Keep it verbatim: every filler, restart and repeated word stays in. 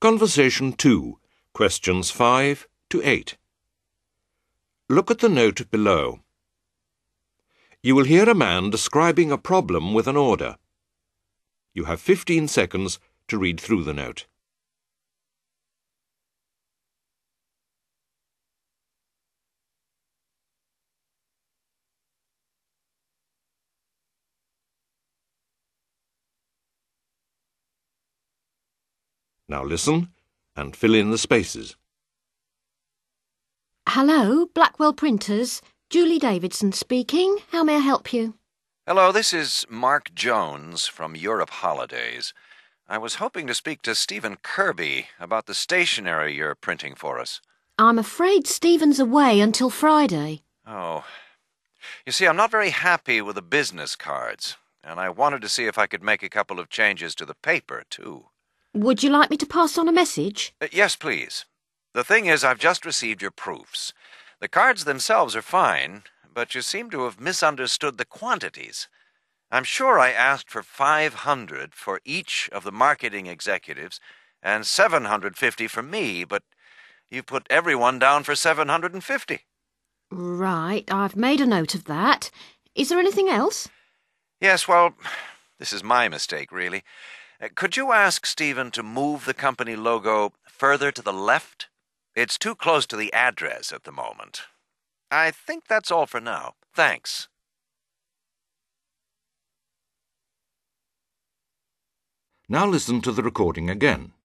Conversation two, questions five to eight. Look at the note below. You will hear a man describing a problem with an order. You have fifteen seconds to read through the note. Now listen and fill in the spaces. Hello, Blackwell Printers. Julie Davidson speaking. How may I help you? Hello, this is Mark Jones from Europe Holidays. I was hoping to speak to Stephen Kirby about the stationery you're printing for us. I'm afraid Stephen's away until Friday. Oh. You see, I'm not very happy with the business cards, and I wanted to see if I could make a couple of changes to the paper, too. Would you like me to pass on a message? Uh, yes, please. The thing is, I've just received your proofs. The cards themselves are fine, but you seem to have misunderstood the quantities. I'm sure I asked for five hundred for each of the marketing executives and seven hundred fifty for me, but you've put everyone down for seven hundred fifty. Right, I've made a note of that. Is there anything else? Yes, well, this is my mistake, really. Uh, could you ask Stephen to move the company logo further to the left? It's too close to the address at the moment. I think that's all for now. Thanks. Now listen to the recording again.